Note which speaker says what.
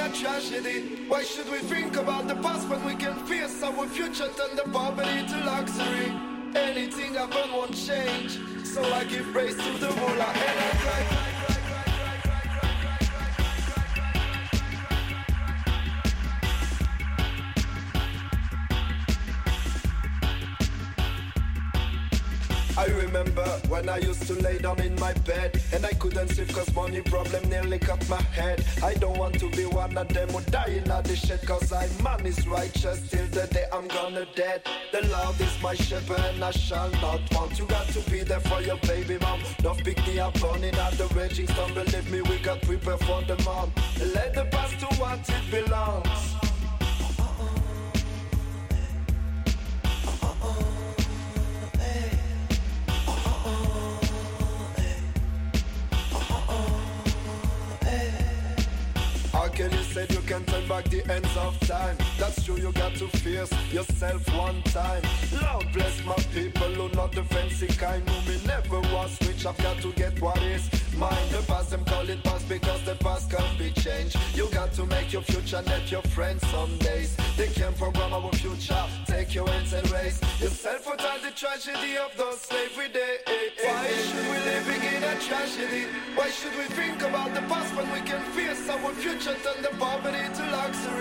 Speaker 1: a tragedy? Why should we think about the past when we can face our future? Turn the poverty to luxury. Anything happen won't change, so I give praise to the ruler and I cry. I remember when I used to lay down in my bed and I couldn't sleep cause money problem nearly cut my head. I don't want to be one of them who die in the shed cause I man is righteous till the day I'm gonna dead. The Lord is my shepherd and I shall not want. You got to be there for your baby mom. Don't pick me up on in the raging storm. Believe me, we got prepared for the mom. Let the past to what it belongs. Kelly said you can turn back the ends of time. That's true, you got to face yourself one time. Lord bless my people who not the fancy kind. Who me never was rich, I've got to get what is mine. The past them call it past because the past can be changed. You got to make your future net your friends some days. They can program our future. Take your hands and raise yourself out of the tragedy of those slavery days. Why should we living in a tragedy? Why should we think about the past when we can face our future? Turn the poverty to luxury.